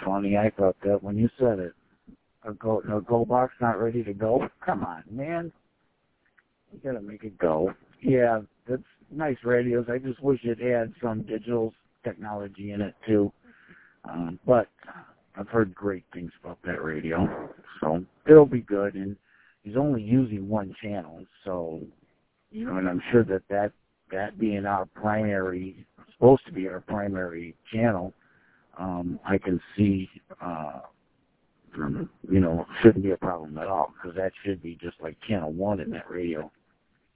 funny. I thought that when you said it. A go box not ready to go? Come on, man. You gotta make it go. Yeah, that's nice radios. I just wish it had some digital technology in it, too. But I've heard great things about that radio. So it'll be good. And he's only using one channel. So, you know, and I'm sure that being our primary, supposed to be our primary channel, I can see, you know, shouldn't be a problem at all, because that should be just like channel 1 in that radio.